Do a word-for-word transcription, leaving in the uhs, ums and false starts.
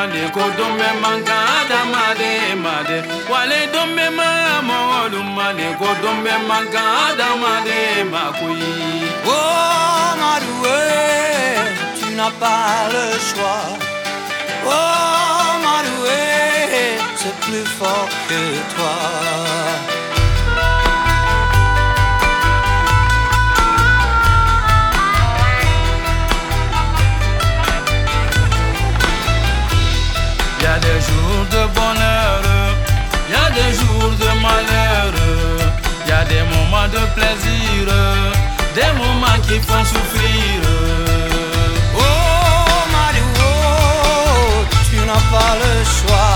mande kodombe mangada made made wale dombe mamolu mande kodombe mangada made makui. Oh Madoué, tu n'as pas le choix. Oh Madoué, c'est plus fort que toi. Y'a des jours de bonheur, y'a des jours de malheur, y'a des moments de plaisir, des moments qui font souffrir. Oh Madoué, tu n'as pas le choix.